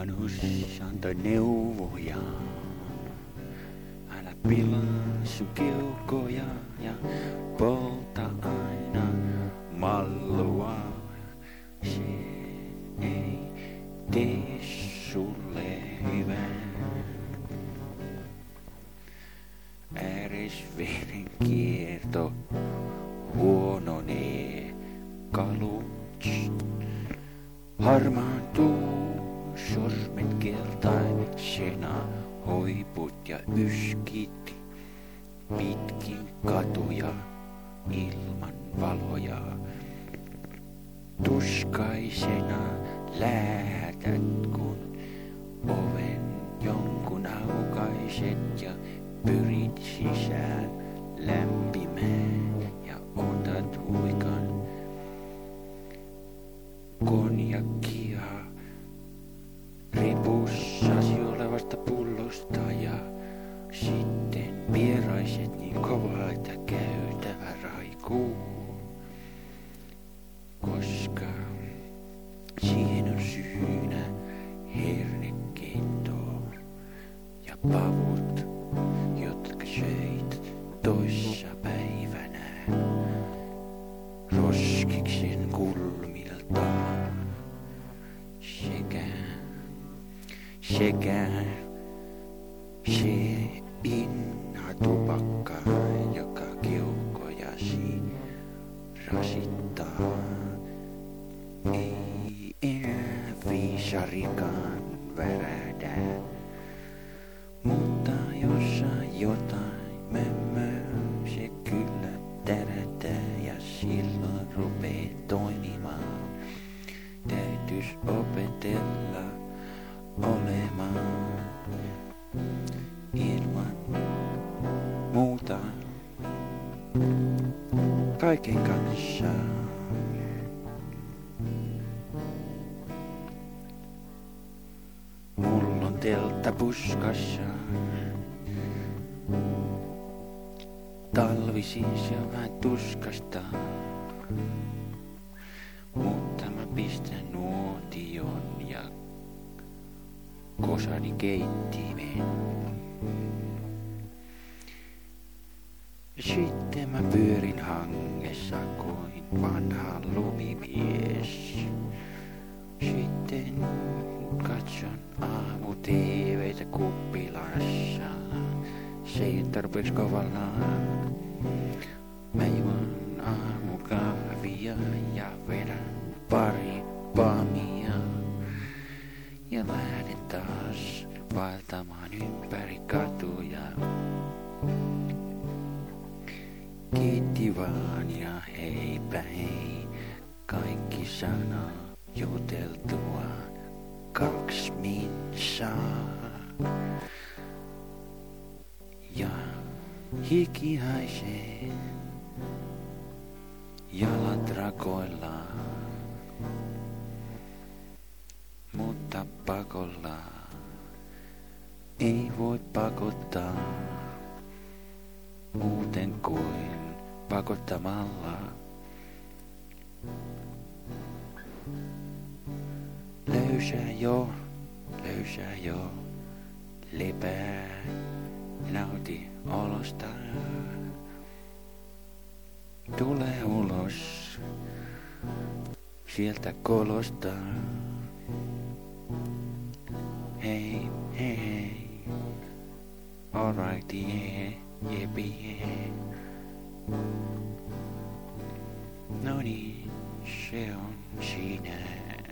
vanhus antoi neuvoja. Älä pilaa sun keuhkoja ja polta aina mallua. Se ei tee sulle hyvää. Ääresveden kierto huononee, kaluts harmaantuu, sormet keltaisena, hoiput ja yskit pitkin katuja ilman valoja. Tuskaisena lähetät, kun oven jonkun aukaiset ja pyrit sisään lämpimään ja otat huikan konjakkia ripussasi olevasta pullosta ja sitten vieraiset niin kovaa, että käytävä raikuu, koska siihen on syynä hernekeitto ja pavut, jotka söit toissa päivänä roskiksen kulmilta sekä se pinnatupakka, joka keuhkojasi rasittaa. Ei enää viisarikaan värähdä, mutta jossain jotain mömmöä se kyllä tärätää ja silloin rupee toimimaan. Täytys opetella olemaan ilman muuta kaiken kanssa. Mulla on teltta puskassa. Talvisin se on vähän tuskasta, mutta mä pistän nuotion ja kosani keittimeen. Sitten mä pyörin hangessa kuin vanha lumimies. Sitten katson aamu-TV:tä kuppilassa. Se ei tarpeeksi kovalla. Mä juon aamukahvia ja vedän pari pamia. Ja lähden taas vaeltamaan ympäri katuja. Kiitti vaan ja heipä hei, kaikki sanoo juteltua 2 minsaa. Ja hiki haisee, jalat rakoillaan, mutta pakolla ei voi pakottaa muuten kuin pakottamalla. Löysää jo, lepää, nauti olosta. Tule ulos sieltä kolosta. Hei, hei, alright, yeah, jepi, yeah. No niin, se on siinä.